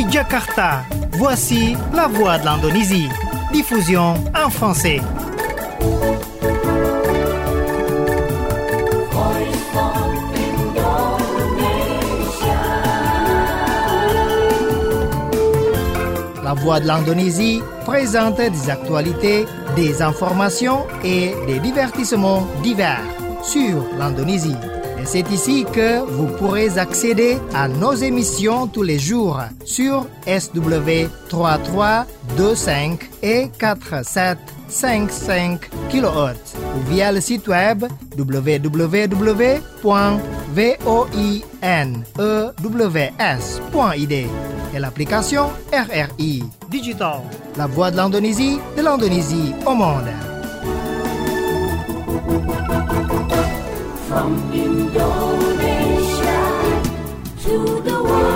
Depuis Jakarta, voici la voix de l'Indonésie. Diffusion en français. La voix de l'Indonésie présente des actualités, des informations et des divertissements divers sur l'Indonésie. Et c'est ici que vous pourrez accéder à nos émissions tous les jours sur SW 3325 et 4755 kHz ou via le site web www.voinews.id et l'application RRI Digital, la voix de l'Indonésie au monde. From Indonesia to the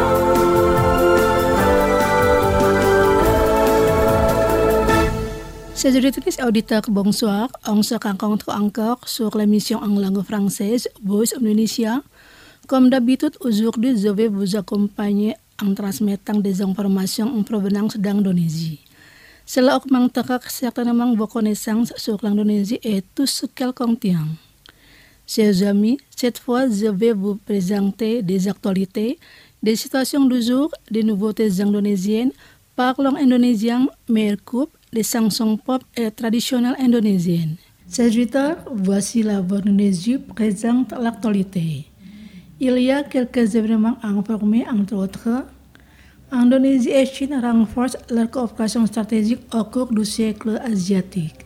world. Chers auditeurs, bonsoir. On se rencontre encore sur l'émission en langue française Voice Indonesia. Comme d'habitude, aujourd'hui, je vais vous accompagner en transmettant des informations en provenance d'Indonésie. Cela augmentera certainement vos connaissances sur l'Indonésie et tout ce qu'elle contient. Chers amis, cette fois, je vais vous présenter des actualités, des situations du jour, des nouveautés indonésiennes, parlons indonésien, meilleure coupe, des chansons pop et traditionnelles indonésiennes. Chers auditeurs, voici la voix d'Indonésie présente l'actualité. Il y a quelques événements à informer, entre autres. Indonésie et Chine renforcent leur coopération stratégique au cours du siècle asiatique.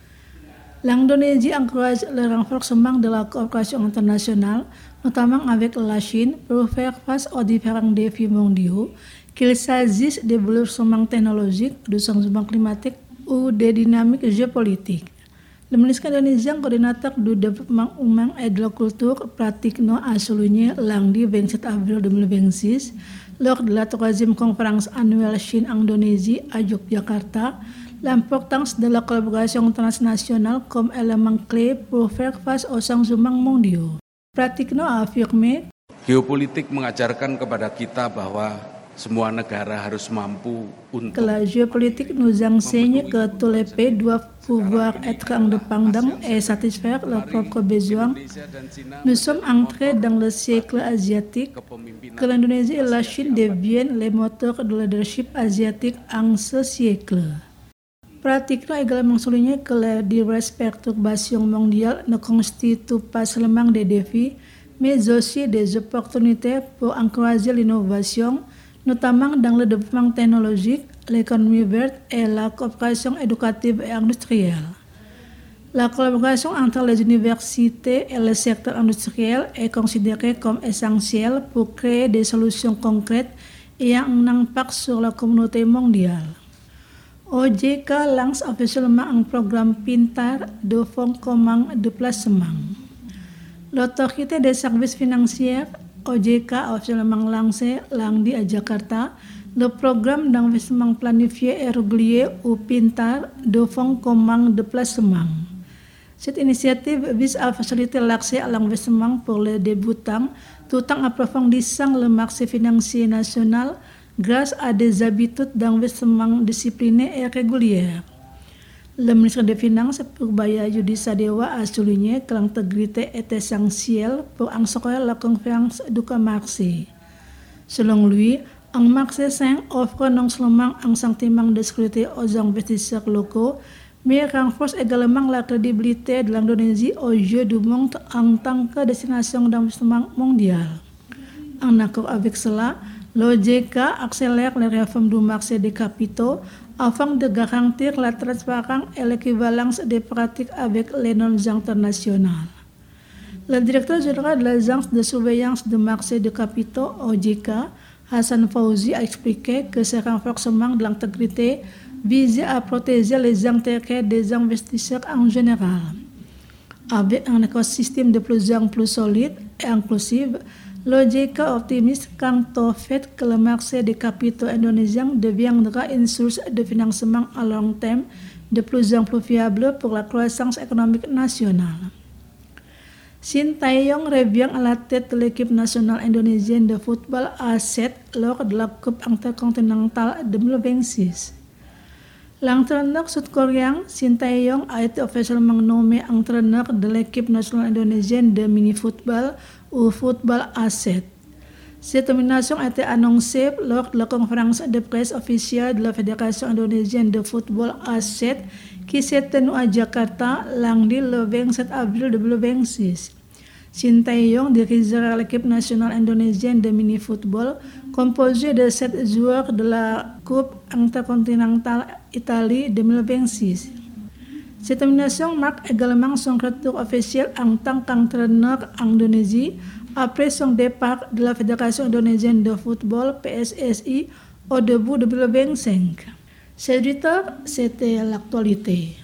L'Indonésie encourage le renforcement de la coopération internationale, notamment avec la Chine, pour faire face aux différents défis mondiaux, qu'il s'agisse des bouleversements technologiques, du changement climatique ou des dynamiques géopolitiques. Le ministre indonésien coordinateur du développement humain et de la culture, Pratikno, a souligné lundi 27 avril 2026, lors de la 3e conférence annuelle Chine-Indonésie à Yogyakarta, l'importance de la collaboration transnationale comme élément clé pour faire face aux changements mondiaux. Pratikno a affirmé Geopolitik mengajarkan kepada kita bahwa semua negara harus mampu untuk que la géopolitique nous enseigne que tous les pays doivent pouvoir être indépendants et satisfaire leurs propres besoins. Nous sommes entrés dans le siècle asiatique, que l'Indonésie et la Chine deviennent les moteurs de leadership asiatique en ce siècle. Pratikno a également souligné que les diverses perturbations mondiales ne constituent pas seulement des défis, mais aussi des opportunités pour encourager l'innovation, notamment dans le développement technologique, l'économie verte et la coopération éducative et industrielle. La collaboration entre les universités et le secteur industriel est considérée comme essentielle pour créer des solutions concrètes ayant un impact sur la communauté mondiale. OJK lance officiellement un programme Pintar de fonds communs de placement. L'autorité des services financiers, OJK, a officiellement lancé lundi à Jakarta le programme d'investissement planifié et régulier ou Pintar de fonds communs de placement. Cette initiative vise à faciliter l'accès à l'investissement pour les débutants tout en approfondissant le marché financier national grâce à des habitudes d'investissement disciplinées et régulières. Le ministre des Finances, Purbaya Yudi Sadewa, a souligné que l'intégrité est essentielle pour instruire la confiance du marché. Selon lui, un marché sain offre non seulement un sentiment de sécurité aux investisseurs locaux, mais renforce également la crédibilité de l'Indonésie aux yeux du monde en tant que destination d'investissement mondial. En accord avec cela, l'OJK accélère les réformes du marché des capitaux afin de garantir la transparence et l'équivalence des pratiques avec les normes internationales. Le directeur général de l'Agence de surveillance du marché des capitaux, OJK, Hassan Fauzi, a expliqué que ce renforcement de l'intégrité visait à protéger les intérêts des investisseurs en général. Avec un écosystème de plus en plus solide et inclusif, l'OJK optimiste quant au fait que le marché des capitaux indonésien deviendra une source de financement à long terme de plus en plus fiable pour la croissance économique nationale. Shin Tae-yong revient à la tête de l'équipe nationale indonésienne de football A7 lors de la Coupe intercontinentale 2026. L'entraîneur sud-coréen Shin Tae-yong a été officiellement nommé entraîneur de l'équipe nationale indonésienne de mini-football ou football A7. Cette nomination a été annoncée lors de la conférence de presse officielle de la Fédération indonésienne de football A7 qui s'est tenue à Jakarta lundi le 27 avril 2026. Shin Tae-yong dirigera l'équipe nationale indonésienne de mini-football composée de 7 joueurs de la Coupe intercontinentale Italie 2026. Cette nomination marque également son retour officiel en tant qu'entraîneur en Indonésie après son départ de la Fédération indonésienne de football PSSI au début 2025. C'était l'actualité.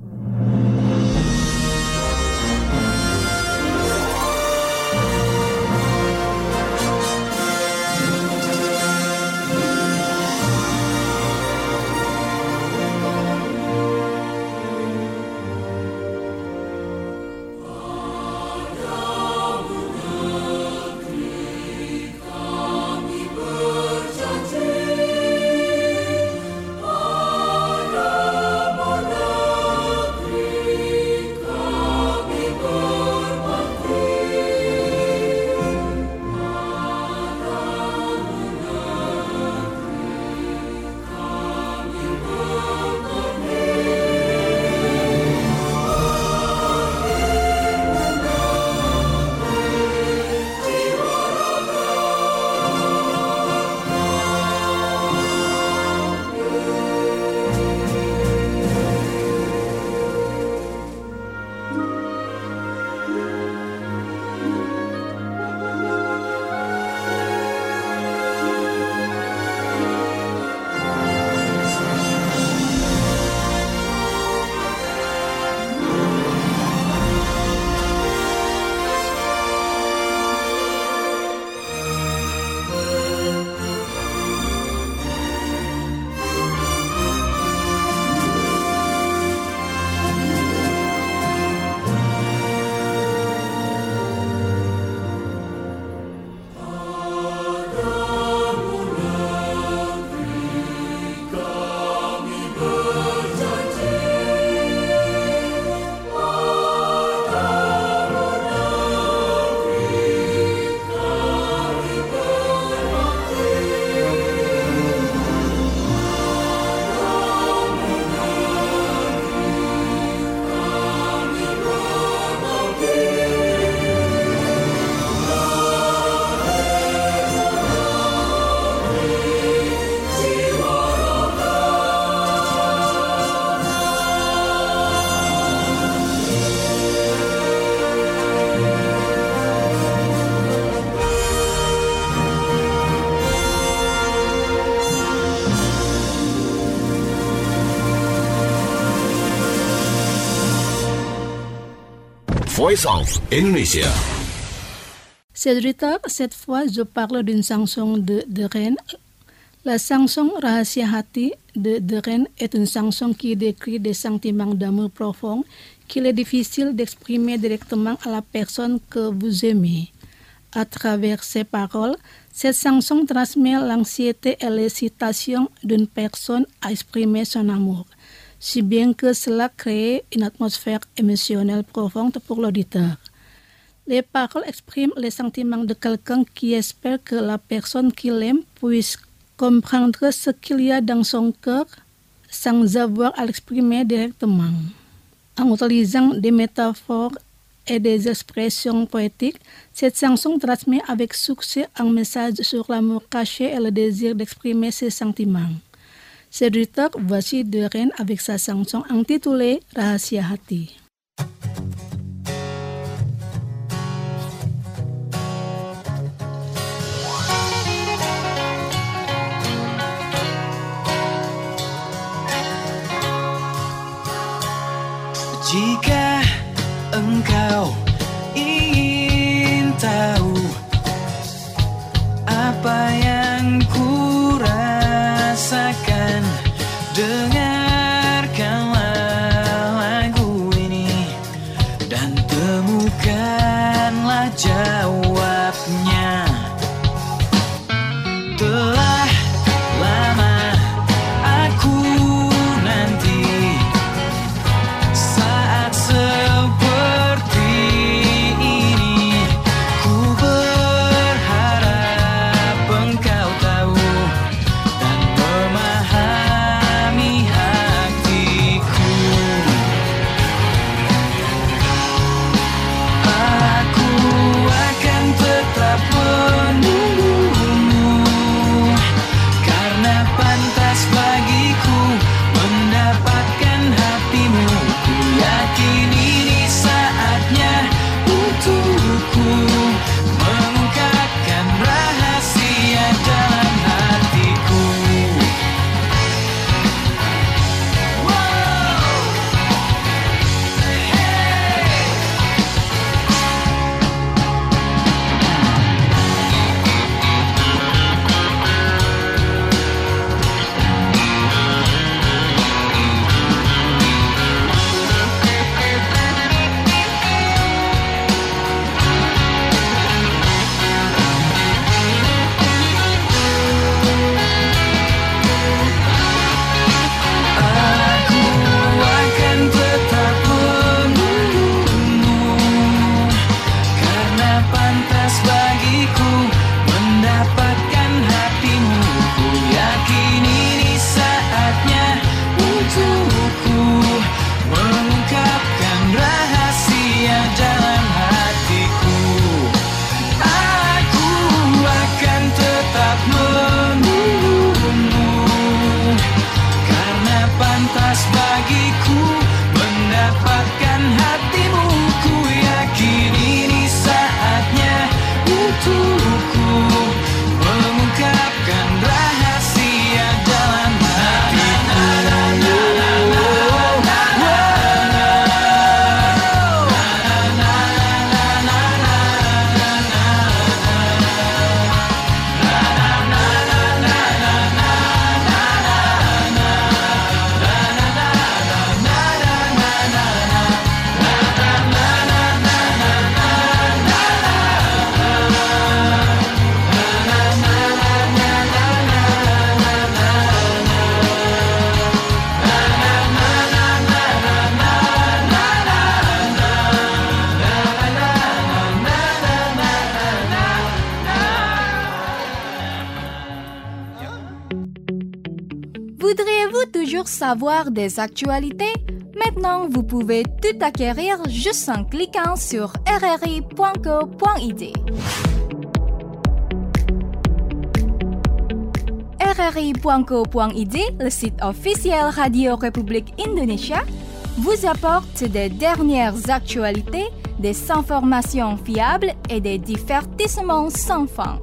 Voice of Indonesia. Cédric, cette fois je parle d'une chanson de Rennes. La chanson Rahasia Hati de Rennes est une chanson qui décrit des sentiments d'amour profond qu'il est difficile d'exprimer directement à la personne que vous aimez. À travers ses paroles, cette chanson transmet l'anxiété et l'excitation d'une personne à exprimer son amour, si bien que cela crée une atmosphère émotionnelle profonde pour l'auditeur. Les paroles expriment les sentiments de quelqu'un qui espère que la personne qu'il aime puisse comprendre ce qu'il y a dans son cœur sans avoir à l'exprimer directement. En utilisant des métaphores et des expressions poétiques, cette chanson transmet avec succès un message sur l'amour caché et le désir d'exprimer ses sentiments. Cédric, voici de Rennes avec sa chanson intitulée Rahasia Hati. Jika engkau ingin tahu apa yang ku rasakan, dengarkanlah lagu ini dan temukan avoir des actualités? Maintenant, vous pouvez tout acquérir juste en cliquant sur rri.co.id. rri.co.id, le site officiel Radio République Indonésia, vous apporte des dernières actualités, des informations fiables et des divertissements sans fin.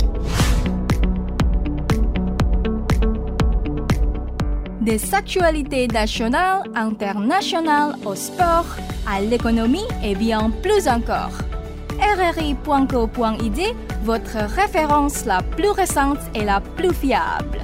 Des actualités nationales, internationales, au sport, à l'économie et bien plus encore. rri.co.id, votre référence la plus récente et la plus fiable.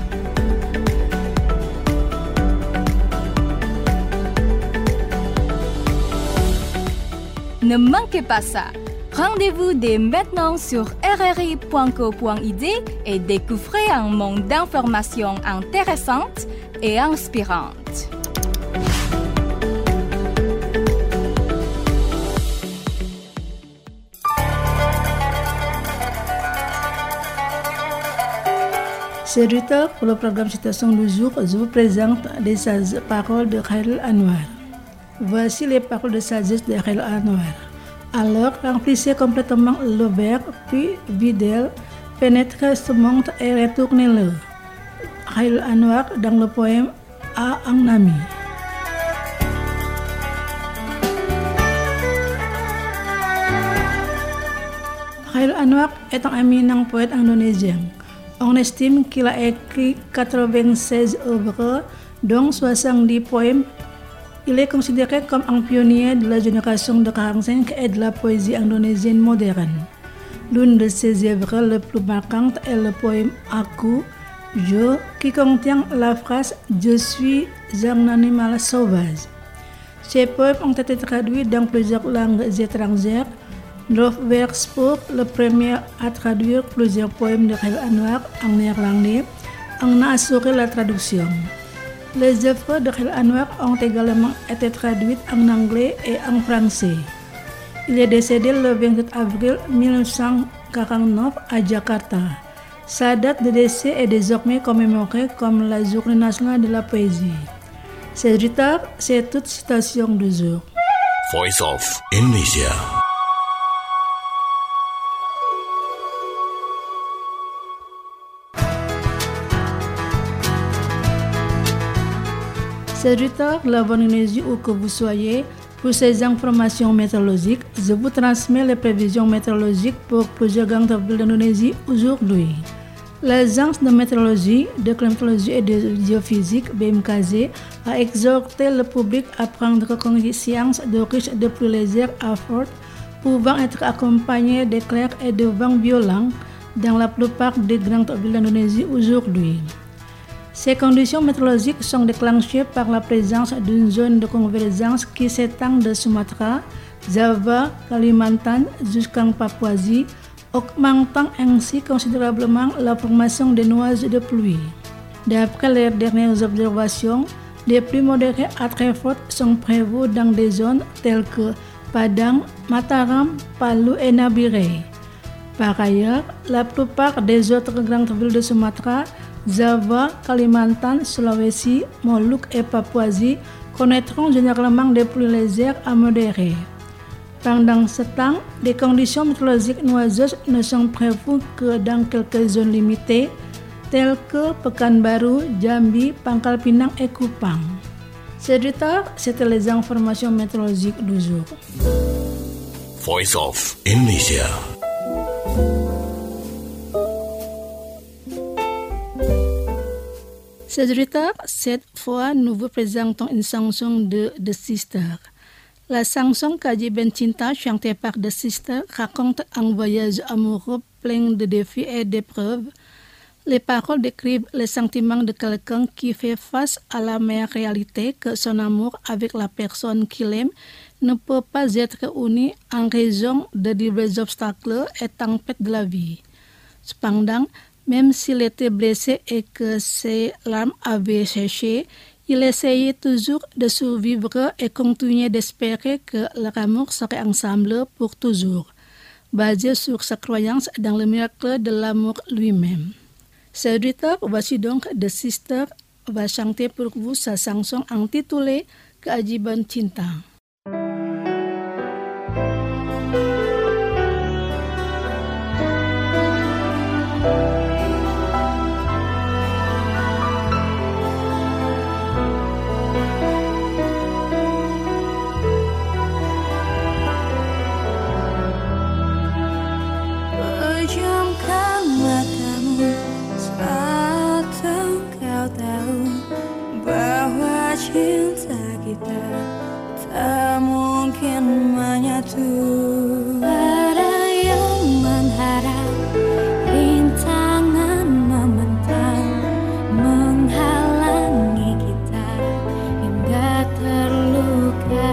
Ne manquez pas ça. Rendez-vous dès maintenant sur rri.co.id et découvrez un monde d'informations intéressantes et inspirantes. C'est Rita pour le programme Citation du jour. Je vous présente les sages paroles de Khairul Anwar. Voici les paroles de sagesse de Khairul Anwar. Alors, remplissez complètement le verre, puis videz-le, pénétrez ce monde et retournez-le. Khairul Anwar dans le poème À un ami. Khairul Anwar est un éminent poète indonésien. On estime qu'il a écrit 96 œuvres, dont 70 poèmes. Il est considéré comme un pionnier de la génération de 45 et de la poésie indonésienne moderne. L'une de ses œuvres les plus marquantes est le poème Aku, Je, qui contient la phrase « Je suis un animal sauvage ». Ces poèmes ont été traduits dans plusieurs langues étrangères. Droverspoor, le premier à traduire plusieurs poèmes de Khairul Anwar en néerlandais, en a assuré la traduction. Les œuvres de Khairul Anwar ont également été traduites en anglais et en français. Il est décédé le 27 avril 1949 à Jakarta. Sa date de décès est désormais commémorée comme la Journée nationale de la poésie. C'est Rita, c'est toute citation du jour. Voice of Indonesia. C'est Rita, la bonne Indonésie où que vous soyez. Pour ces informations météorologiques, je vous transmets les prévisions météorologiques pour plusieurs grandes villes d'Indonésie aujourd'hui. L'Agence de météorologie, de climatologie et de géophysique, BMKG, a exhorté le public à prendre conscience de risques de pluies légères à fortes, pouvant être accompagnés d'éclairs et de vents violents dans la plupart des grandes villes d'Indonésie aujourd'hui. Ces conditions météorologiques sont déclenchées par la présence d'une zone de convergence qui s'étend de Sumatra, Java, Kalimantan jusqu'en Papouasie, augmentant ainsi considérablement la formation des nuages de pluie. D'après les dernières observations, les pluies modérées à très fortes sont prévues dans des zones telles que Padang, Mataram, Palu et Nabire. Par ailleurs, la plupart des autres grandes villes de Sumatra, Java, Kalimantan, Sulawesi, Moluques et Papouasie connaîtront généralement des pluies légères à modérées. Pendant ce temps, des conditions météorologiques nuageuses ne sont prévues que dans quelques zones limitées, telles que Pekanbaru, Jambi, Pangkal Pinang et Kupang. C'est du tard, c'était les informations météorologiques du jour. Voice of Indonesia. C'est du tard, cette fois nous vous présentons une chanson de The Sisters. La chanson Kaji Ben Cinta chantée par The Sisters raconte un voyage amoureux plein de défis et d'épreuves. Les paroles décrivent les sentiments de quelqu'un qui fait face à la mère réalité que son amour avec la personne qu'il aime ne peut pas être uni en raison de divers obstacles et tempêtes de la vie. Cependant, même s'il était blessé et que ses larmes avaient séché, il essayait toujours de survivre et continuait d'espérer que leur amour serait ensemble pour toujours, basé sur sa croyance dans le miracle de l'amour lui-même. Chers auditeurs, voici donc The Sisters va chanter pour vous sa chanson intitulée Keajaiban Cinta. Pejamkan matamu saat engkau tahu bahwa cinta kita tak mungkin menyatu. Ada yang mengharap rintangan membentang menghalangi kita hingga terluka.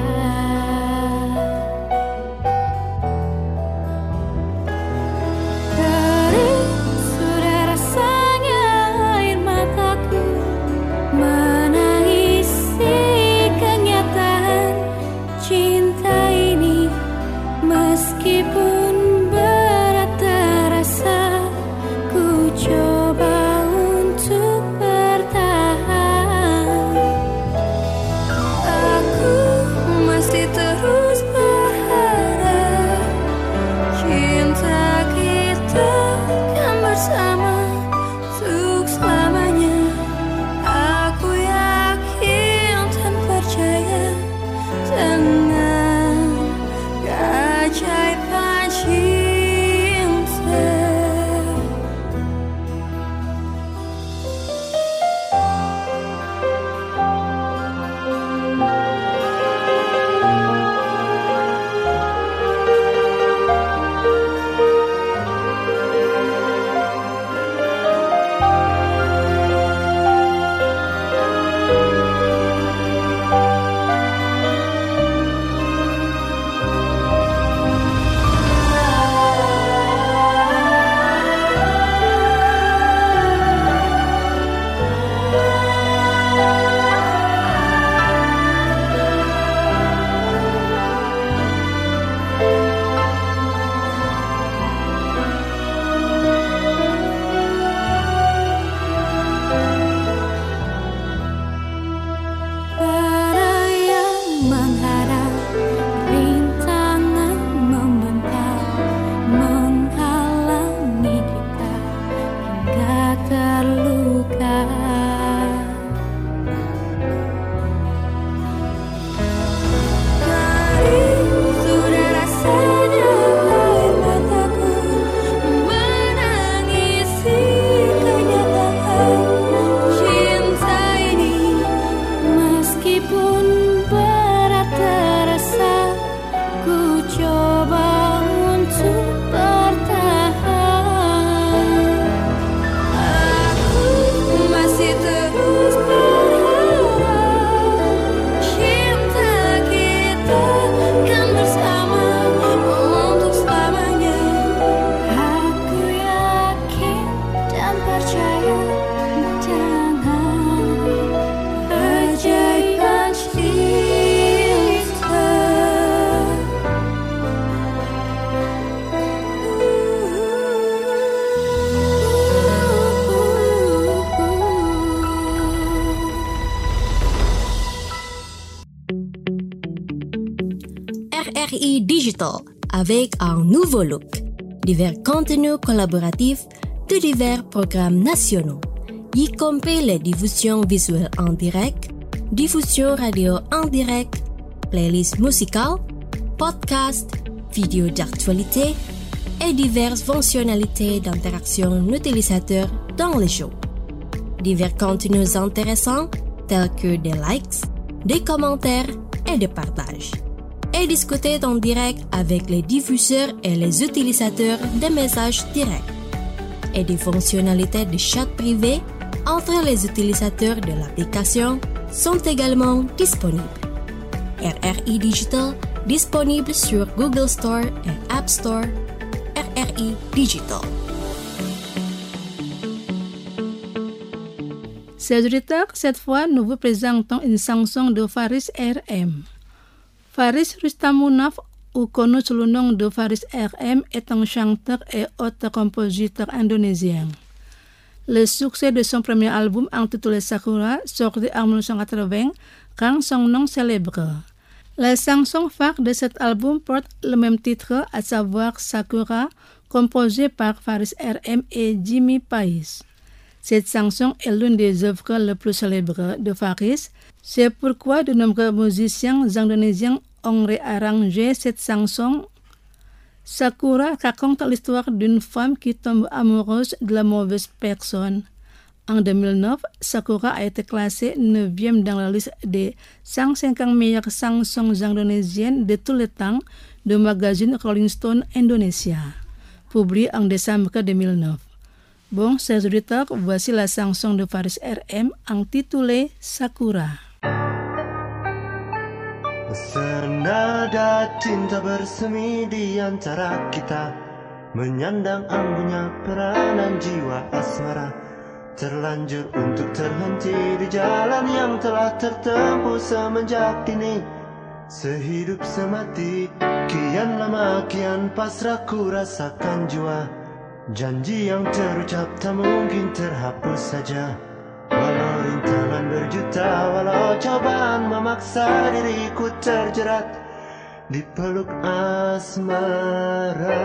Meskipun berat terasa, ku coba untuk bertahan. Aku masih terus berharap cinta kita kan bersama untuk selamanya. Aku yakin dan percaya dengan keajaiban cinta. RRI Digital avec un nouveau look, divers contenus collaboratifs de divers programmes nationaux, y compris les diffusions visuelles en direct, diffusion radio en direct, playlists musicales, podcasts, vidéos d'actualité et diverses fonctionnalités d'interaction utilisateur dans les shows. Divers contenus intéressants tels que des likes, des commentaires et des partages. Et discuter en direct avec les diffuseurs et les utilisateurs des messages directs. Et des fonctionnalités de chat privé entre les utilisateurs de l'application sont également disponibles. RRI Digital disponible sur Google Store et App Store. RRI Digital. Chers auditeurs, cette fois, nous vous présentons une chanson de Faris RM. Faris Rustamunaf, ou connu sous le nom de Faris RM, est un chanteur et auteur-compositeur indonésien. Le succès de son premier album intitulé Sakura, sorti en 1980, rend son nom célèbre. La chanson phare de cet album porte le même titre, à savoir Sakura, composée par Faris RM et Jimmy Pais. Cette chanson est l'une des œuvres les plus célèbres de Faris. C'est pourquoi de nombreux musiciens indonésiens ont réarrangé cette chanson. Sakura raconte l'histoire d'une femme qui tombe amoureuse de la mauvaise personne. En 2009, Sakura a été classée 9e dans la liste des 150 meilleures chansons indonésiennes de tous les temps du magazine Rolling Stone Indonesia, publié en décembre 2009. Bon, chers auditeurs, voici la chanson de Faris RM intitulée Sakura. Senada cinta bersemi di antara kita, menyandang ambunya peranan jiwa asmara, terlanjur untuk terhenti di jalan yang telah tertempuh semenjak dini. Sehidup semati, kian lama kian pasrah ku rasakan jua. Janji yang terucap tak mungkin terhapus saja. Walau rintangan berjuta, walau cobaan memaksa diriku terjerat di peluk asmara.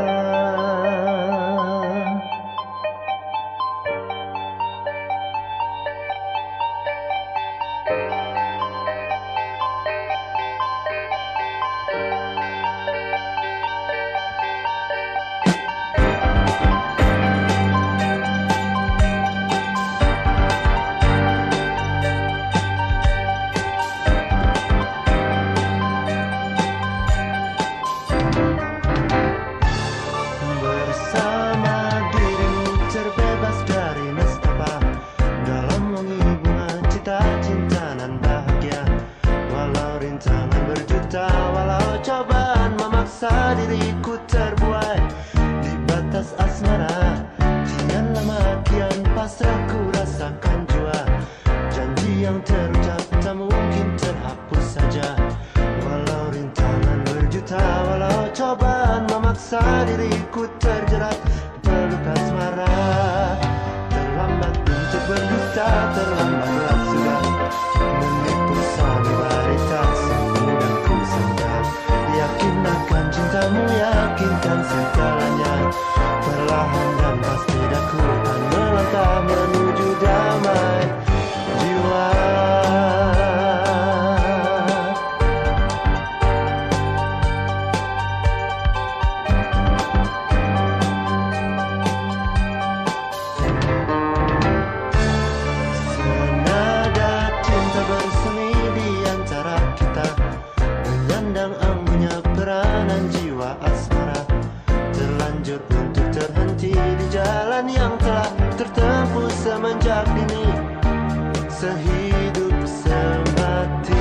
Diriku terbuai di batas asmara, kian lama kian pasrah ku rasakan jua. Janji yang terucap tak mungkin terhapus saja. Walau rintangan berjuta, walau cobaan memaksa diriku terjerat di peluk asmara. Terlambat untuk berdusta, terlambatlah sudah menipu sanubari tak semudah ku sangka. Yakin akan cintamu, yakinkan segalanya. Perlahan dan pasti aku akan melangkah menuju damai jiwa. Senada cinta bersemi di antara kita, menyandang peranan jiwa asmara, terlanjur untuk terhenti di jalan yang telah tertempuh semenjak dini. Sehidup semati.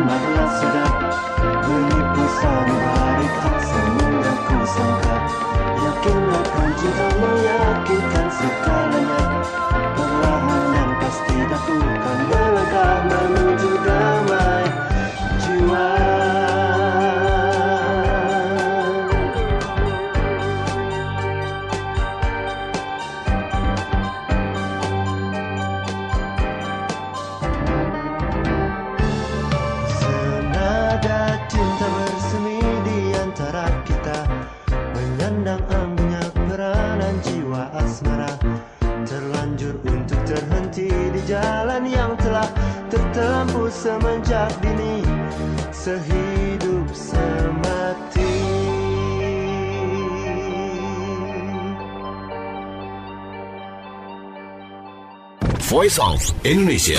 adalah sedap. Menipu sanubari tak semudah ku sangka. Yakinlah kan cinta meyakinkan segalanya. Perlahan dan pasti dakukan melangkah menuju damai jiwa. Menyandang ambunya peranan jiwa asmara, terlanjur untuk terhenti di jalan yang telah tertempuh semenjak dini, sehidup semati. Voice of Indonesia.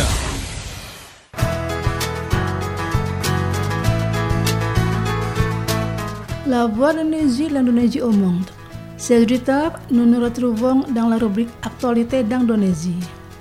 La Voix d'Indonésie au monde. Ces auditeurs, nous nous retrouvons dans la rubrique Actualité d'Indonésie.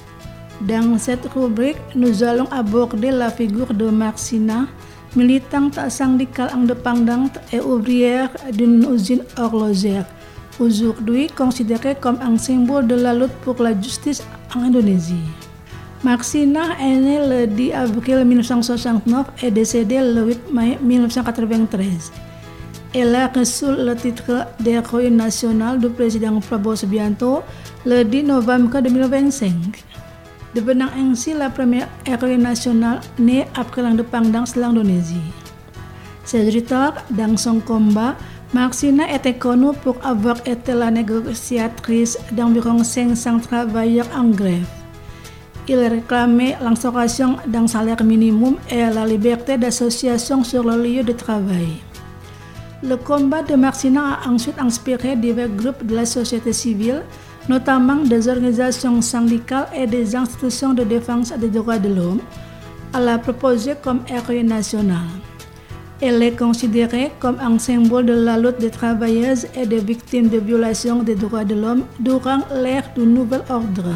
Dans cette rubrique, nous allons aborder la figure de Marsina, militante syndicale indépendante et ouvrière d'une usine horlogère, aujourd'hui considérée comme un symbole de la lutte pour la justice en Indonésie. Marsina est née le 10 avril 1969 et décédée le 8 mai 1993. Elle a reçu le titre d'héroïne nationale du président Prabowo Subianto le 10 novembre 2025, devenant ainsi la première héroïne nationale née après l'indépendance de l'Indonésie. Ses auditeurs, dans son combat, Marsina était connue pour avoir été la négociatrice d'environ 500 travailleurs en grève. Il réclamait l'instauration d'un salaire minimum et la liberté d'association sur le lieu de travail. Le combat de Marsina a ensuite inspiré divers groupes de la société civile, notamment des organisations syndicales et des institutions de défense des droits de l'homme, à la proposer comme héroïne nationale. Elle est considérée comme un symbole de la lutte des travailleuses et des victimes de violations des droits de l'homme durant l'ère du nouvel ordre.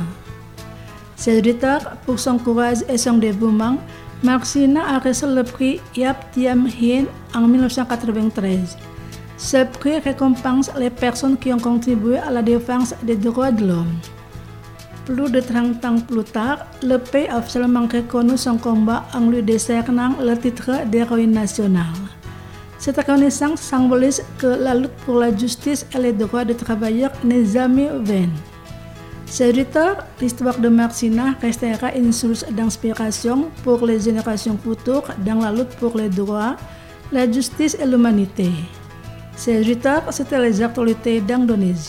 Ses auditeurs, pour son courage et son dévouement, Marsina a reçu le prix Yap Thiam Hien en 1993. Ce prix récompense les personnes qui ont contribué à la défense des droits de l'homme. Plus de 30 ans plus tard, le pays a officiellement reconnu son combat en lui décernant le titre d'héroïne nationale. Cette reconnaissance symbolise que la lutte pour la justice et les droits des travailleurs n'est jamais vaine. Ses auditeurs, l'histoire de Marsina restera une source d'inspiration pour les générations futures dans la lutte pour les droits, la justice et l'humanité. Ces auditeurs, c'était les actualités d'Indonésie.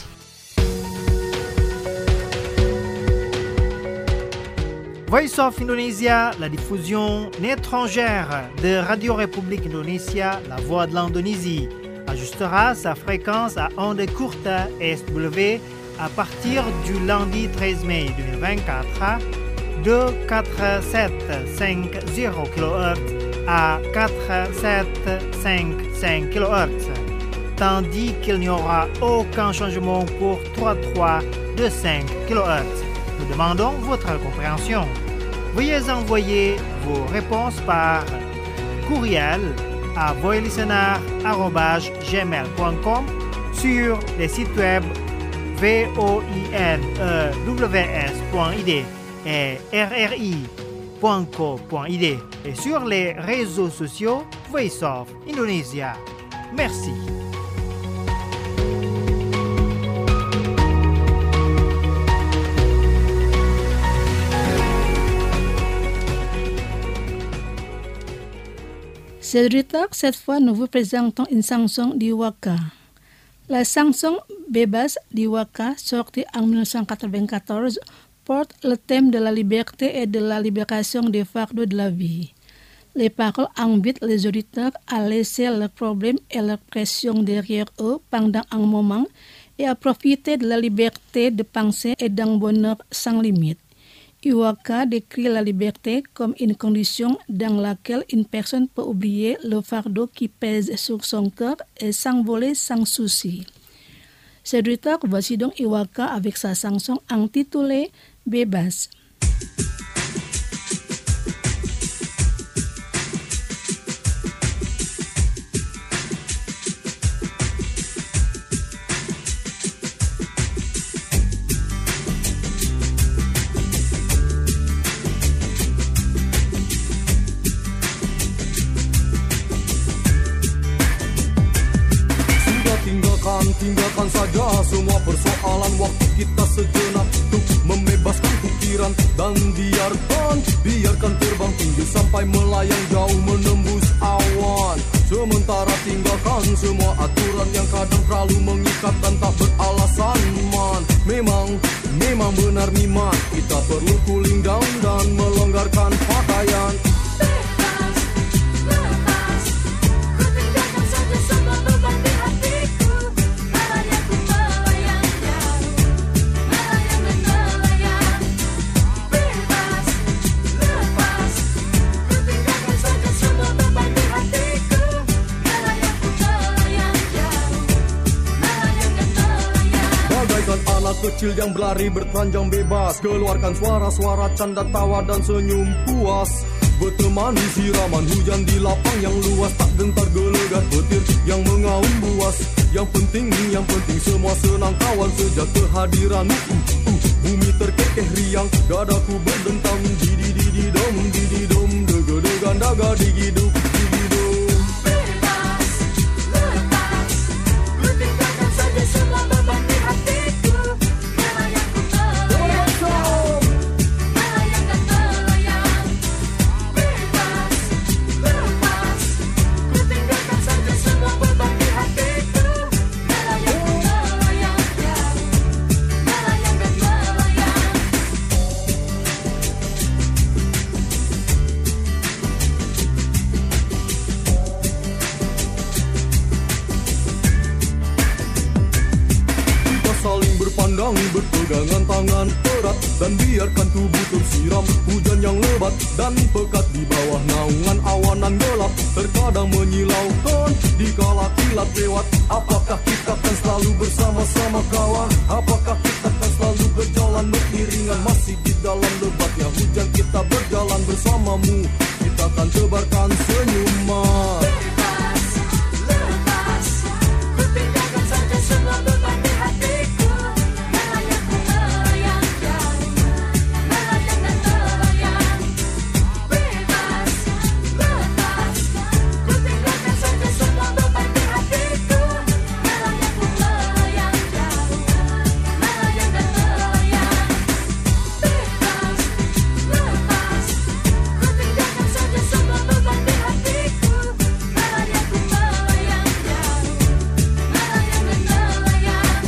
Voice of Indonesia, la diffusion étrangère de Radio République Indonésia, la voix de l'Indonésie, ajustera sa fréquence à ondes courtes SW à partir du lundi 13 mai 2024 de 4750 kHz à 4755 kHz, tandis qu'il n'y aura aucun changement pour 33 de 5 kHz. Nous demandons votre compréhension. Veuillez envoyer vos réponses par courriel à voilistener@gmail.com sur les sites web voinews.id et rri.co.id et sur les réseaux sociaux Voice of Indonesia. Merci. Chers auditeurs, cette fois nous vous présentons une chanson d'Iwaka. La chanson Bebas d'Iwaka, sortie en 1994, porte le thème de la liberté et de la libération des fardeaux de la vie. Les paroles invitent les auditeurs à laisser leurs problèmes et leurs pressions derrière eux pendant un moment et à profiter de la liberté de penser et d'un bonheur sans limite. Iwaka décrit la liberté comme une condition dans laquelle une personne peut oublier le fardeau qui pèse sur son cœur et s'envoler sans souci. Chers auditeurs, voici donc Iwaka avec sa chanson intitulée Bebas. tinggalkan saja semua persoalan. Waktu kita sejenak untuk membebaskan pikiran. Dan biarkan terbang tinggi sampai melayang jauh menembus awan. Sementara tinggalkan semua aturan yang kadang terlalu mengikat dan tak beralasan, man. Memang benar miman, kita perlu cooling down dan melonggarkan pakaian. Bebas, lepas, ku tinggalkan saja semua beban di hatiku. Melayang ku melayang jauh, melayang dan melayang. Bebas, lepas, ku tinggalkan saja semua beban di hatiku. Melayang ku melayang jauh, melayang dan melayang. Bagaikan anak kecil yang berlari bertelanjang bebas, keluarkan suara-suara canda tawa dan senyum puas. Bertemani siraman hujan di lapang yang luas, tak gentar gelegar petir yang mengaum buas. Yang penting semua senang kawan sejak kehadiranmu. Bumi terkekeh riang, dadaku berdentang. Didi-didi-dom, didi-dom, dega-degan daga digiduk, digidum. Bebas, lepas, ku tinggalkan saja semua beban di hatiku. Melayang ku melayang jauh, melayang dan melayang. Bebas, lepas, ku tinggalkan saja semua beban di hatiku. Melayang ku melayang jauh, melayang dan melayang. Kita saling berpandang, berpegangan tangan erat. Dan biarkan tubuh tersiram hujan yang lebat dan pekat di bawah naungan awanan gelap. Terkadang menyilaukan dikala kilat lewat. Apakah kita akan selalu bersama-sama kawan? Apakah kita akan selalu berjalan beriringan? Masih di dalam lebatnya hujan kita berjalan bersamamu. Kita akan tebarkan senyuman. Bebas, lepas, ku tinggalkan saja semua beban di hatiku. Melayang ku melayang jauh, melayang dan melayang. Bebas, lepas, ku tinggalkan saja semua beban di hatiku. Melayang ku melayang jauh, melayang dan melayang. Bebas, lepas, ku tinggalkan saja semua beban di hatiku. Melayang ku melayang jauh, melayang dan melayang.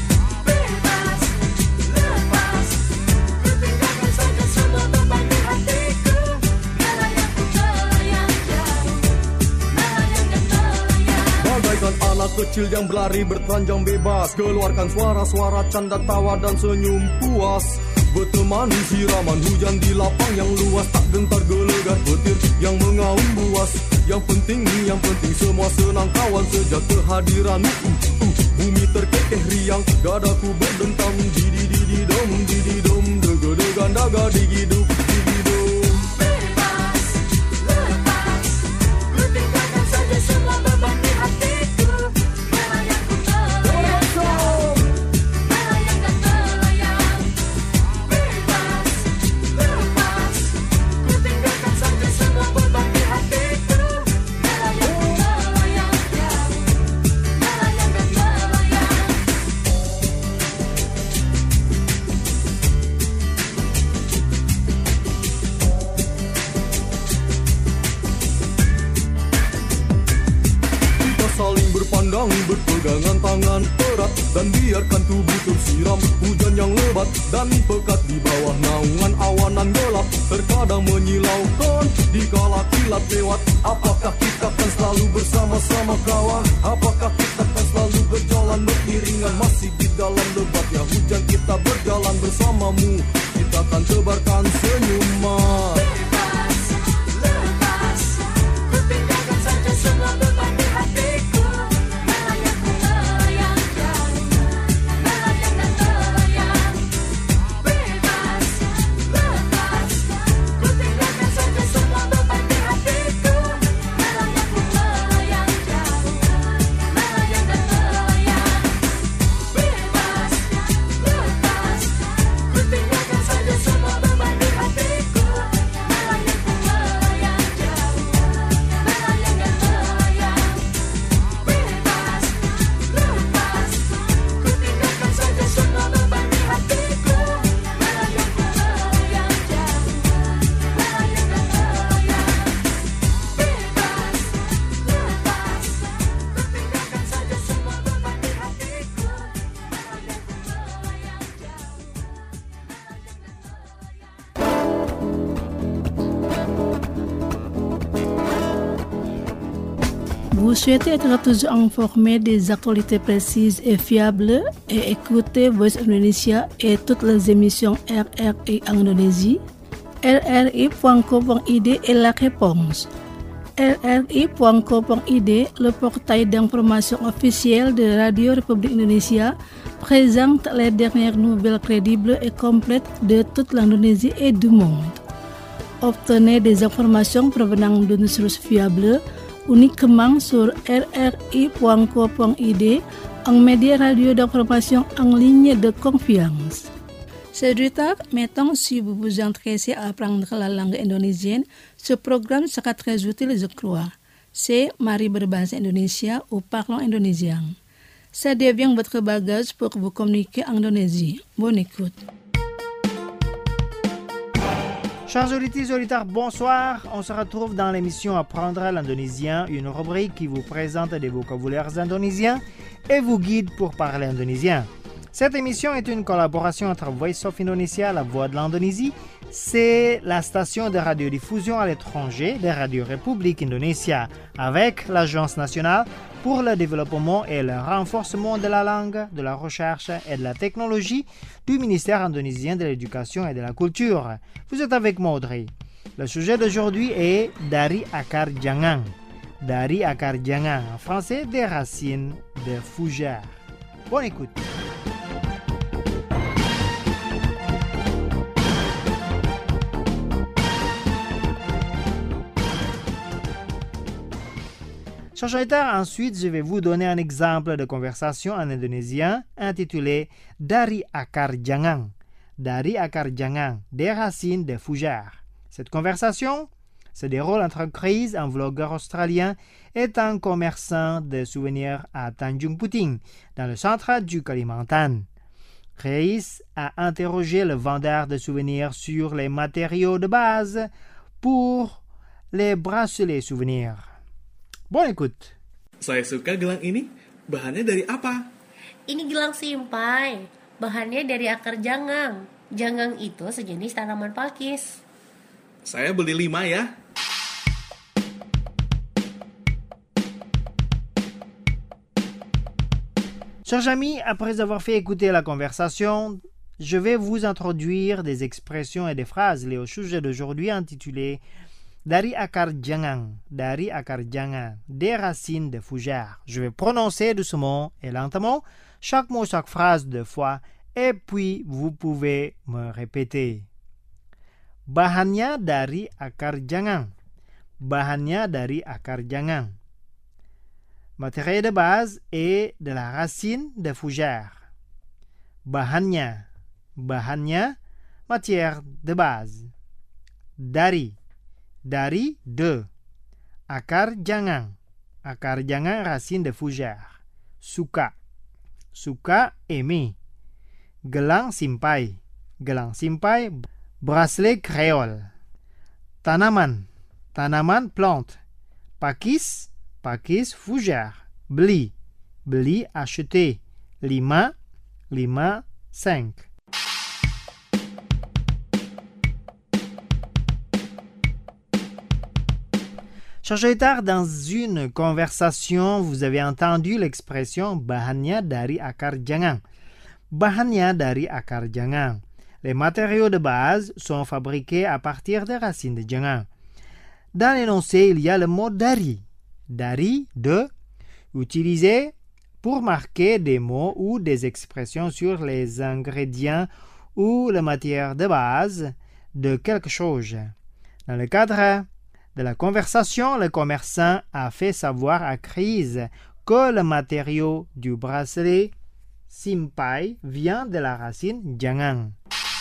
Bebas, lepas, ku tinggalkan saja semua beban di hatiku. Melayang ku melayang jauh, melayang dan melayang. Bagaikan anak kecil yang berlari bertelanjang bebas, keluarkan suara-suara canda tawa dan senyum puas. Bertemani siraman hujan di lapang yang luas, tak gentar gelegar petir yang mengaum buas. Yang penting semua senang kawan sejak kehadiranmu. Bumi terkekeh riang, dadaku berdentang. Didi-didi-dom, didi-dom, dega-degan daga digiduk, digidum. Bebas, lepas, ku tinggalkan saja semua beban di hatiku. Melayang ku melayang jauh, melayang dan melayang. Bebas, lepas, ku tinggalkan saja semua beban di hatiku. Melayang ku melayang jauh, melayang dan melayang. Kita saling berpandang, berpegangan tangan erat. Dan biarkan tubuh tersiram hujan yang lebat dan pekat di bawah naungan awanan gelap. Terkadang menyilaukan dikala kilat lewat. Apakah kita akan selalu bersama-sama kawan? Apakah kita akan selalu berjalan beriringan? Masih di dalam lebatnya hujan kita berjalan bersamamu. Kita akan tebarkan senyuman. Bebas, lepas, ku tinggalkan saja semua beban di hatiku. Melayang ku melayang jauh, melayang dan melayang. Bebas, lepas, ku tinggalkan saja semua beban di hatiku. Melayang ku Vous souhaitez être toujours informé des actualités précises et fiables et écouter Voice of Indonesia et toutes les émissions RRI Indonésie? RRI.co.id est la réponse. RRI.co.id, le portail d'information officiel de Radio République Indonésia, présente les dernières nouvelles crédibles et complètes de toute l'Indonésie et du monde. Obtenez des informations provenant de nos sources fiables uniquement sur rri.co.id, un média radio d'information en ligne de confiance. C'est du tard, maintenant si vous vous intéressez à apprendre la langue indonésienne, ce programme sera très utile, je crois. C'est Mari berbahasa Indonesia ou Parlons indonésien. Ça devient votre bagage pour vous communiquer en Indonésie. Bonne écoute. Chers auditeurs, bonsoir. On se retrouve dans l'émission Apprendre l'indonésien, une rubrique qui vous présente des vocabulaires indonésiens et vous guide pour parler indonésien. Cette émission est une collaboration entre Voice of Indonesia, la voix de l'Indonésie. C'est la station de radiodiffusion à l'étranger de Radio République Indonesia avec l'Agence nationale pour le développement et le renforcement de la langue, de la recherche et de la technologie du ministère indonésien de l'Éducation et de la Culture. Vous êtes avec moi, Audrey. Le sujet d'aujourd'hui est Dari Akar Jangang. Dari Akar Jangang, en français, des racines de fougère. Bonne écoute. Chers auditeurs, ensuite, je vais vous donner un exemple de conversation en indonésien intitulé Dari Akar Jangang. Dari Akar Jangang, des racines de fougère. Cette conversation se déroule entre Chris, un vlogueur australien, et un commerçant de souvenirs à Tanjung Puting, dans le centre du Kalimantan. Chris a interrogé le vendeur de souvenirs sur les matériaux de base pour les bracelets souvenirs. Bonne écoute. Saya suka gelang ini. Bahannya dari apa? Ini gelang simpai. Bahannya dari akar jangang. Jangang itu sejenis tanaman pakis. Saya beli 5 ya. Chers amis, après avoir fait écouter la conversation, je vais vous introduire des expressions et des phrases liées au sujet d'aujourd'hui intitulé Dari Akar Jangang, Dari Akar Jangang, des racines de fougère. Je vais prononcer doucement et lentement chaque mot, chaque phrase 2 fois, et puis vous pouvez me répéter. Bahannya dari akar jangang. Bahannya dari akar jangang. Matériel de base est de la racine de fougère. Bahannya, bahannya, matière de base. Dari, dari de. Akar jangang, akar jangang racine de fougère. Suka, suka aimer. Gelang simpai, gelang simpai, bracelet créole. Tanaman, tanaman plante. Pakis, pakis fougère. Beli, beli acheter. 5, 5. Chers auditeurs, dans une conversation, vous avez entendu l'expression bahannya dari akar jangang. Bahannya dari akar jangang. Les matériaux de base sont fabriqués à partir des racines de jangang. Dans l'énoncé, il y a le mot dari. Dari, de, utilisé pour marquer des mots ou des expressions sur les ingrédients ou la matière de base de quelque chose. Dans le cadre de la conversation, le commerçant a fait savoir à Chris que le matériau du bracelet simpai vient de la racine jangang.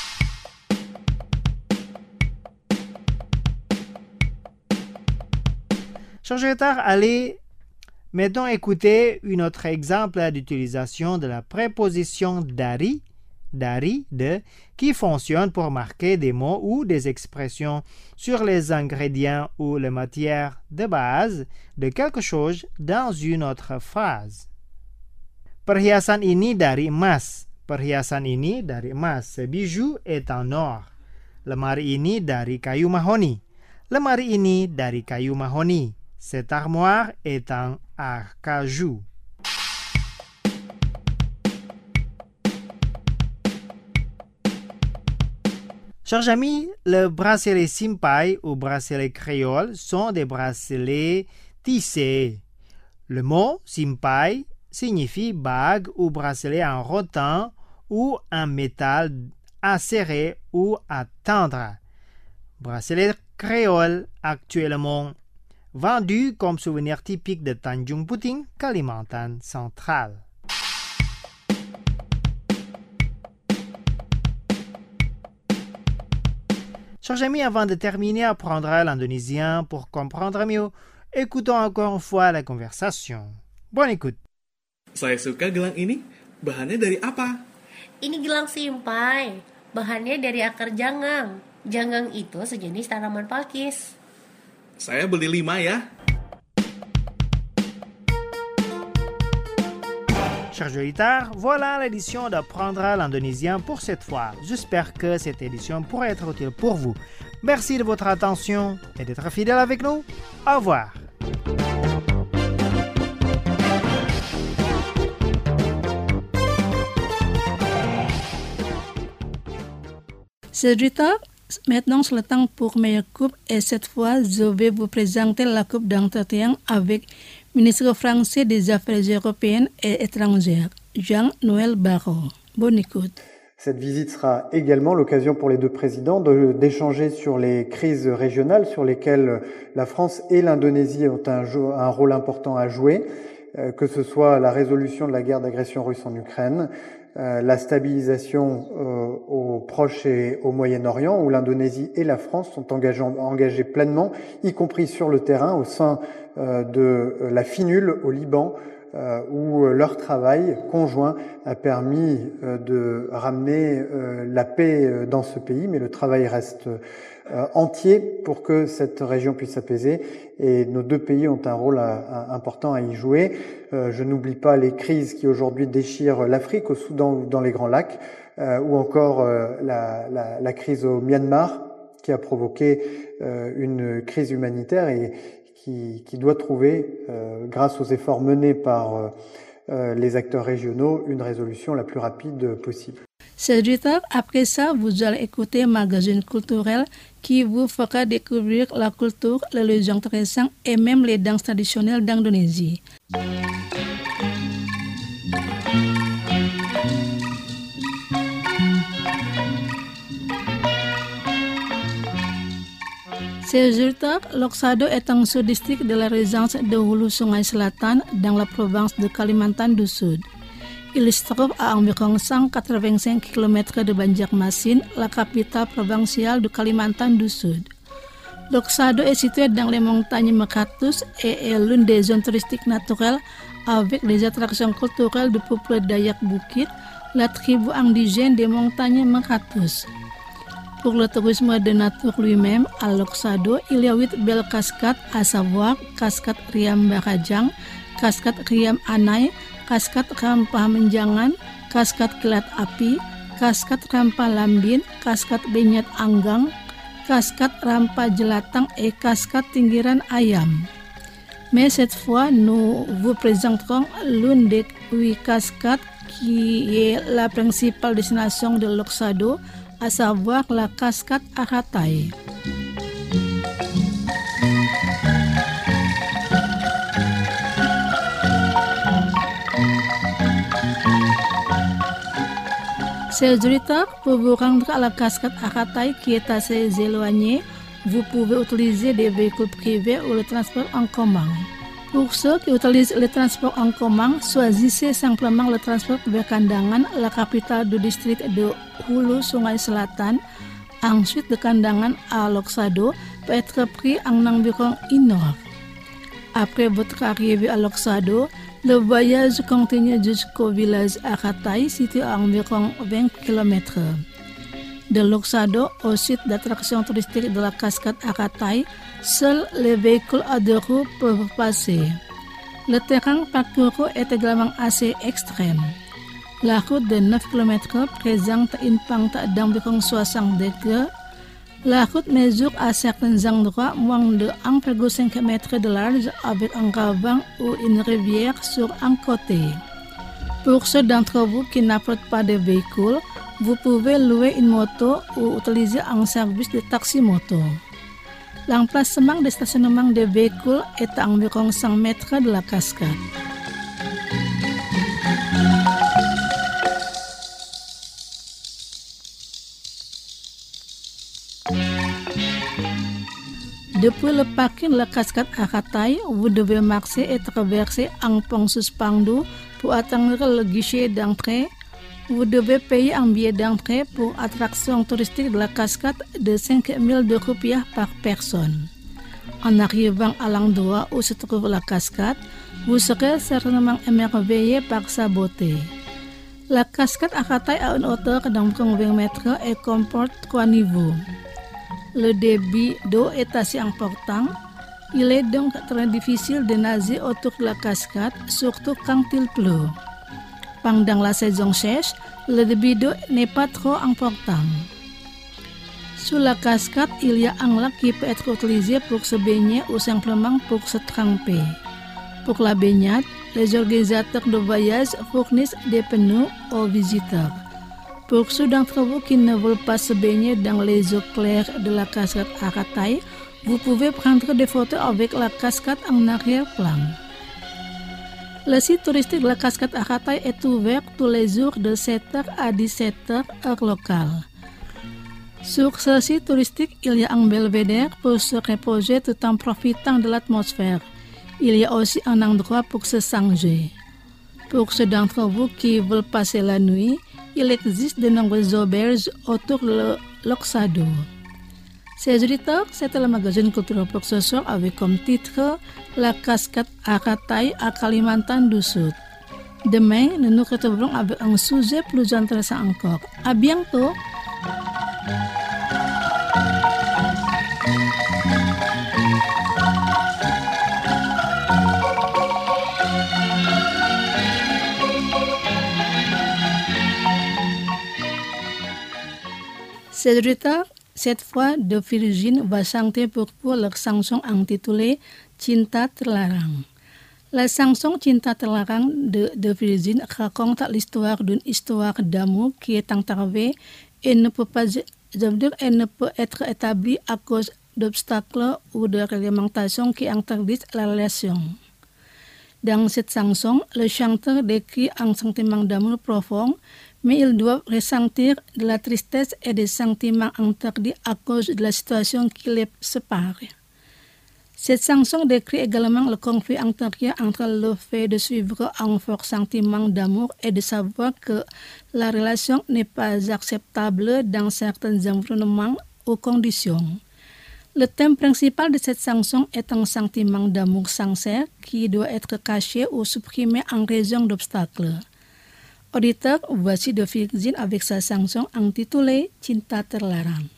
Chers auditeurs, allez maintenant écouter un autre exemple d'utilisation de la préposition dari, dari, de, qui fonctionne pour marquer des mots ou des expressions sur les ingrédients ou les matières de base de quelque chose dans une autre phrase. Perhiasan ini dari emas. Perhiasan ini dari emas. Ce bijou est en or. Lemari ini dari kayu mahoni. Lemari ini dari kayu mahoni. Cette armoire est en acajou. Chers amis, le bracelet simpai ou bracelet créole sont des bracelets tissés. Le mot simpai signifie bague ou bracelet en rotin ou en métal à serrer ou à tendre. Bracelet créole actuellement vendu comme souvenir typique de Tanjung Puting, Kalimantan central. Chers amis, avant de terminer, apprendre l'indonésien pour comprendre mieux. Écoutons encore une fois la conversation. Bonne écoute. Saya suka gelang ini. Bahannya dari apa? Ini gelang simpai. Bahannya dari akar jangang. Jangang itu sejenis tanaman pakis. Saya beli 5 ya. Chers auditeurs, voilà l'édition d'apprendre l'indonésien pour cette fois. J'espère que cette édition pourra être utile pour vous. Merci de votre attention et d'être fidèle avec nous. Au revoir. Chers auditeurs, maintenant c'est le temps pour meilleure coupe et cette fois je vais vous présenter la coupe d'entretien avec ministre français des Affaires européennes et étrangères, Jean-Noël Barrot. Bonne écoute. Cette visite sera également l'occasion pour les deux présidents d'échanger sur les crises régionales sur lesquelles la France et l'Indonésie ont un rôle important à jouer, que ce soit la résolution de la guerre d'agression russe en Ukraine, la stabilisation au Proche et au Moyen-Orient, où l'Indonésie et la France sont engagées pleinement, y compris sur le terrain, au sein de la FINUL au Liban, où leur travail conjoint a permis de ramener la paix dans ce pays, mais le travail reste entier pour que cette région puisse s'apaiser et nos deux pays ont un rôle important à y jouer. Je n'oublie pas les crises qui aujourd'hui déchirent l'Afrique, au Soudan ou dans les Grands Lacs, ou encore la crise au Myanmar qui a provoqué une crise humanitaire et qui doit trouver, grâce aux efforts menés par les acteurs régionaux, une résolution la plus rapide possible. Chers auditeurs, après ça, vous allez écouter un magazine culturel qui vous fera découvrir la culture, les légendes récentes et même les danses traditionnelles d'Indonésie. Chers auditeurs, Loksado est un sous-district de la région de Hulu Sungai Selatan dans la province de Kalimantan du Sud. Il se trouve à environ 185 km de Banjarmasin, la capitale provinciale de Kalimantan du Sud. Loksado est situé dans les montagnes Makatus et est l'une des zones touristiques naturelles avec des attractions culturelles du peuple Dayak Bukit, la tribu indigène des montagnes Makatus. Pour le tourisme de nature lui-même, à Loksado, il y a 8 belles cascades, à savoir cascade Riam Barajang, cascade Riam Anai, cascade Rampah Menjangan, cascade Kilat Api, cascade Rampah Lambin, cascade Benyat Anggang, cascade Rampah Jelatang et cascade Tinggiran Ayam. Mais cette fois, nous vous présenterons l'une des 8 cascades qui est la principale destination de Loksado, à savoir la cascade Aratai. Chers auditeurs, pour vous rendre à la cascade Aratai qui est assez éloignée, vous pouvez utiliser des véhicules privés ou le transport en commun. Pour ceux qui utilisent le transport en commun, choisissez simplement le transport vers Kandangan, la capitale du district de Hulu Sungai Selatan. Ensuite, de Kandangan à Loksado peut être pris en environ 1 heure. Après votre arrivée à Loksado, le voyage continue jusqu'au village Aratai, situé à environ 20 km. De Loksado au site d'attraction touristique de la cascade Aratai, seuls les véhicules à 2 roues peuvent passer. Le terrain parcouru est également assez extrême. La route de 9 km présente une pente d'environ 60 degrés. La route mesure à certains endroits moins de 1,5 mètre de large avec un ravin ou une rivière sur un côté. Pour ceux d'entre vous qui n'apportent pas de véhicule, vous pouvez louer une moto ou utiliser un service de taxi-moto. L'emplacement de stationnement des véhicules est à environ 100 mètres de la cascade. Depuis le parking de la cascade Akatay, vous devez marcher et traverser un pont suspendu pour atteindre le guichet d'entrée. Vous devez payer un billet d'entrée pour attraction touristique de la cascade de 5 000 rupiah par personne. En arrivant à l'endroit où se trouve la cascade, vous serez certainement émerveillé par sa beauté. La cascade Akatay a une hauteur d'environ 20 mètres et comporte 3 niveaux. Le débit d'eau est assez important. Il est donc très difficile de nager autour de la cascade, surtout quand il pleut. Pendant la saison sèche, le débit d'eau n'est pas trop important. Sous la cascade, il y a un lac qui peut être utilisé pour se baigner ou simplement pour se tremper. Pour la baignade, les organisateurs de voyage fournissent des pneus aux visiteurs. Pour ceux d'entre vous qui ne veulent pas se baigner dans les eaux claires de la cascade Akatay, vous pouvez prendre des photos avec la cascade en arrière-plan. Le site touristique de la cascade Akatay est ouvert tous les jours de 7h à 17h heure locale. Sur ce site touristique, il y a un belvédère pour se reposer tout en profitant de l'atmosphère. Il y a aussi un endroit pour se changer. Pour ceux d'entre vous qui veulent passer la nuit, il existe de nombreuses auberges autour de l'Oxado. Chers auditeurs, c'était le magazine culturel pour ce soir avec comme titre La cascade Akatay à Kalimantan du Sud. Demain, nous nous retrouverons avec un sujet plus intéressant encore. À bientôt! Chers auditeurs, cette fois, de Virgin va chanter pour vous leur chanson intitulée Cinta Terlarang. La chanson Cinta Terlarang de Virgin raconte l'histoire d'une histoire d'amour qui est entravée et ne peut être établie à cause d'obstacles ou de réglementations qui interdisent la relation. Dans cette chanson, le chanteur décrit un sentiment d'amour profond, mais ils doivent ressentir de la tristesse et des sentiments interdits à cause de la situation qui les sépare. Cette chanson décrit également le conflit intérieur entre le fait de suivre un fort sentiment d'amour et de savoir que la relation n'est pas acceptable dans certains environnements ou conditions. Le thème principal de cette chanson est un sentiment d'amour sincère qui doit être caché ou supprimé en raison d'obstacles. Auditeur, voici de Virgin avec sa chanson intitulée Cinta Terlarang.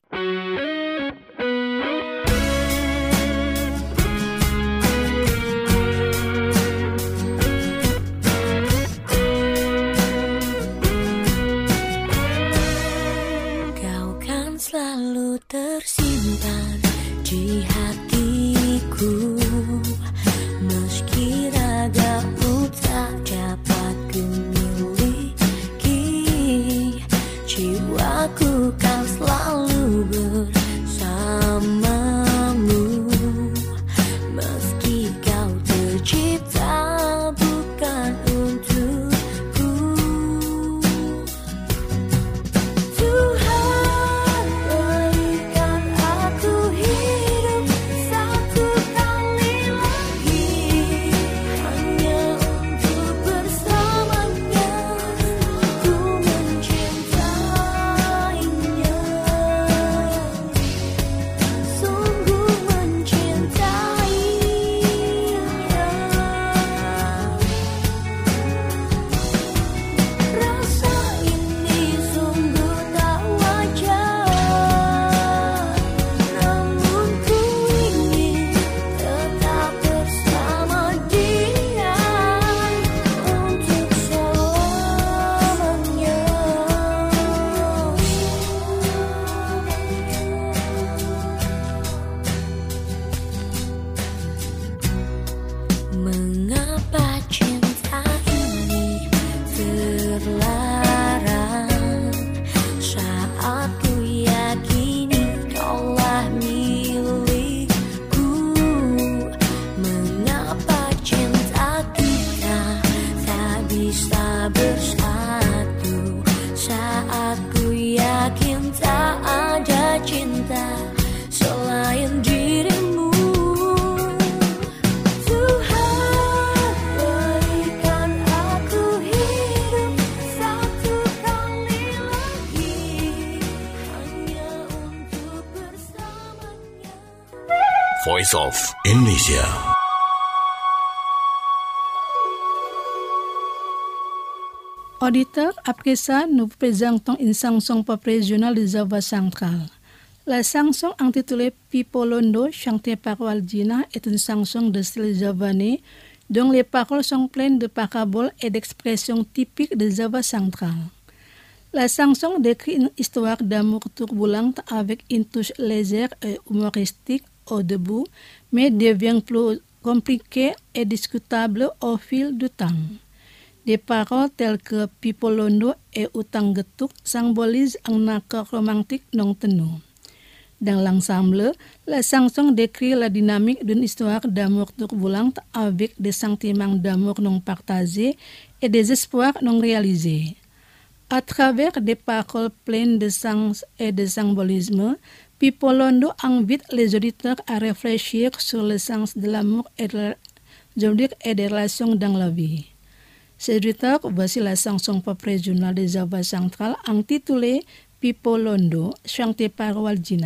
Kau kan selalu tersimpan di hatiku, meski ragamu tak dapat kumiliki, jiwaku kau selalu Voice of Indonesia. Auditeurs, après ça, nous vous présentons une chanson pop régionale de Java central. La chanson intitulée Pipolondo, chantée par Waldina, est une chanson de style javanais dont les paroles sont pleines de paraboles et d'expressions typiques de Java central. La chanson décrit une histoire d'amour turbulente avec une touche légère et humoristique au début, mais devient plus compliquée et discutable au fil du temps. Des paroles telles que Pipolondo et Utang Getuk symbolisent un accord romantique non tenu. Dans l'ensemble, la chanson décrit la dynamique d'une histoire d'amour turbulente avec des sentiments d'amour non partagés et des espoirs non réalisés. À travers des paroles pleines de sens et de symbolisme, Pipolondo invite les auditeurs à réfléchir sur le sens de l'amour et des relations dans la vie. Chers auditeurs, voici la chanson pop régionale de Java central intitulée Pipolondo, chantée par Waldina.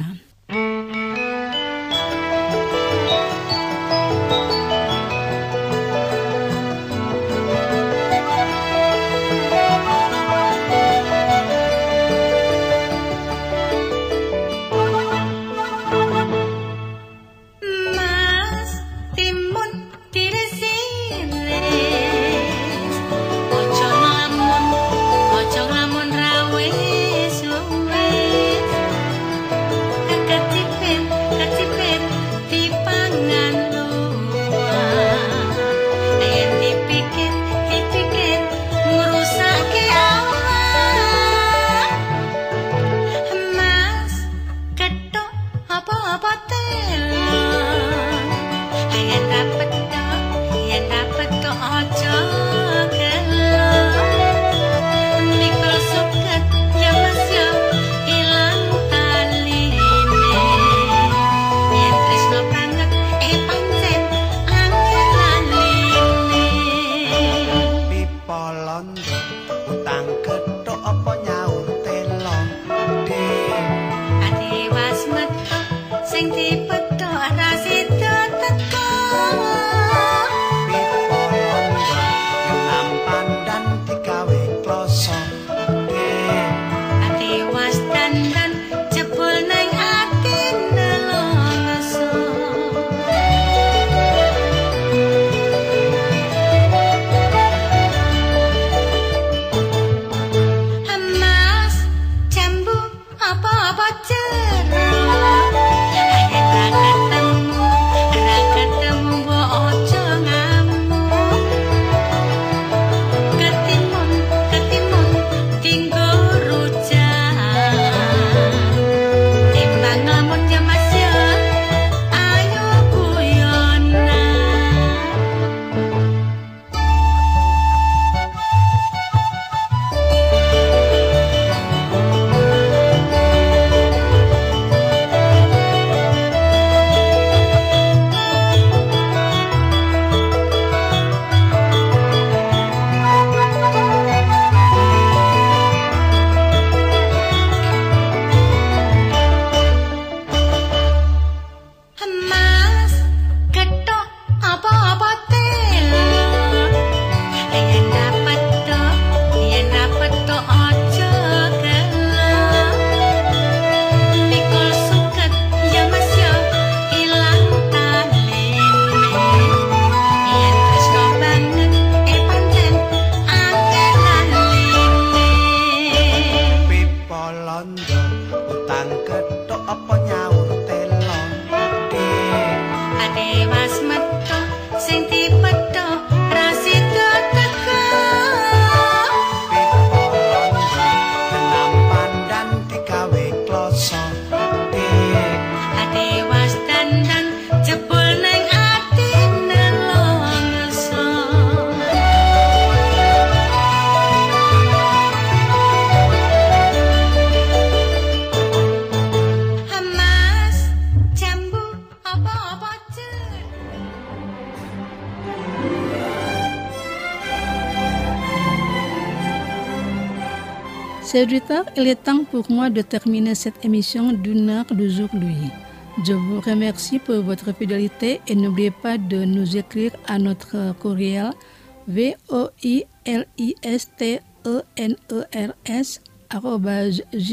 Chers auditeurs, il est temps pour moi de terminer cette émission d'une heure d'aujourd'hui. Je vous remercie pour votre fidélité et n'oubliez pas de nous écrire à notre courriel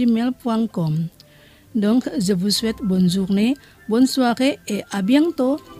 voilisteners@gmail.com. Donc, je vous souhaite bonne journée, bonne soirée et à bientôt.